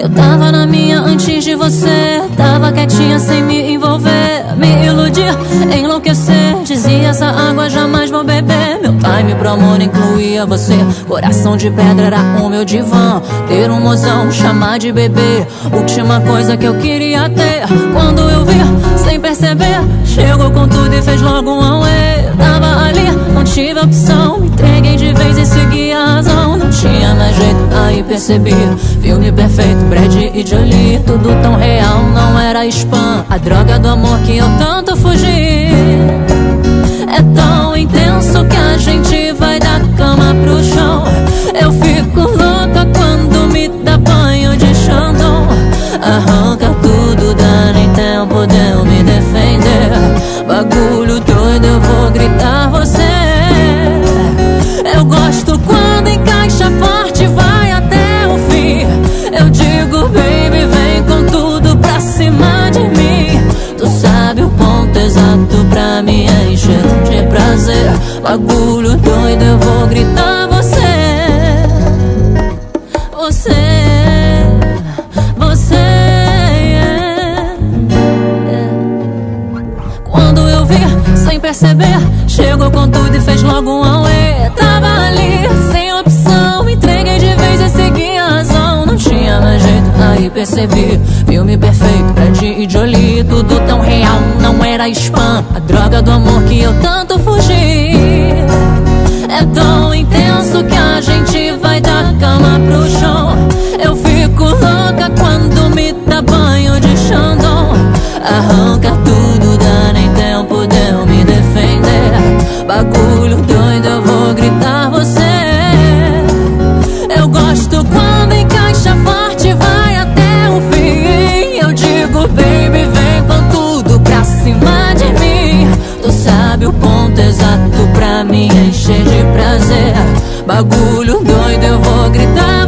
Eu tava na minha antes de você, tava quietinha sem me envolver, me iludir, enlouquecer. Dizia essa água jamais vou beber. Meu time pro amor incluía você. Coração de pedra era o meu divã. Ter um mozão, chamar de bebê, última coisa que eu queria ter. Quando eu vi, sem perceber, chegou com tudo e fez logo um auê. Tava ali, não tive opção, me entreguei de vez e segui a razão. Não tinha mais jeito, aí percebi. Filme perfeito, Brad e Jolie, tudo tão real, não era spam. A droga do amor que eu tanto fugi é tão intenso que a gente vai da cama pro chão. Eu fico louca quando me dá banho de Xandão. Arranca tudo, dá nem tempo de eu me defender. Bagulho doido, eu vou gritar você. Eu gosto quando encaixa forte, vai até o fim. Eu digo, baby, vem com tudo pra cima de mim. Tu sabe o ponto exato pra me encher de prazer. Bagulho doido, eu vou gritar você. Quando eu vi, sem perceber, chegou com tudo e fez logo um auê. Tava ali, sem opção, me entreguei de vez e segui a razão. Não tinha mais jeito, aí percebi. Filme perfeito, Brad e Jolie, tudo tão real, não era spam. A droga do amor que eu tanto fugi é tão intenso que a gente vai da cama pro chão. Eu fico louca quando me dá banho de Xandão. Arranca tudo, dá nem tempo de eu me defender. Bagulho doido, eu vou gritar você. Eu gosto quando encaixa forte, vai até o fim. Eu digo, baby, vem com tudo pra cima de mim. Tu sabe o ponto exato pra me encher de prazer. Bagulho doido, eu vou gritar